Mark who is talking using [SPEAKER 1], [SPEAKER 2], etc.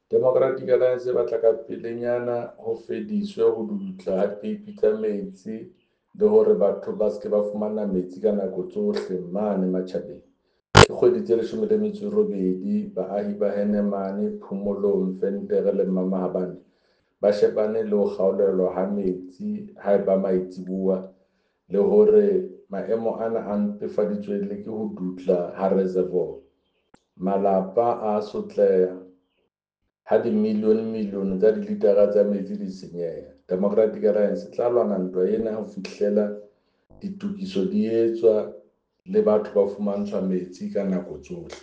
[SPEAKER 1] Democratic Alliance e batla ka pelenyana ho fediswe ho dutla ha peipi tsa metsi le hore batho ba se ba fumana metsi ka nako tsohle mane matjhabeng. Ke kgwedi tse 18 baahi ba Henemane, Phomolong, Venter le Mamahabane ba shebane le ho kgaolelwa ha metsi haeba maitsibua le hore maemo ana a mpefaditswe le ke ho dutla ha reservoir. Malapa a sotleha ha dimilione tsa dilitara tsa metsi di senyeha. Democratic Alliance e tla lwana ntwa ena ho fihlela ditokiso di etswa le batho ba fumantshwa metsi ka nako tsohle.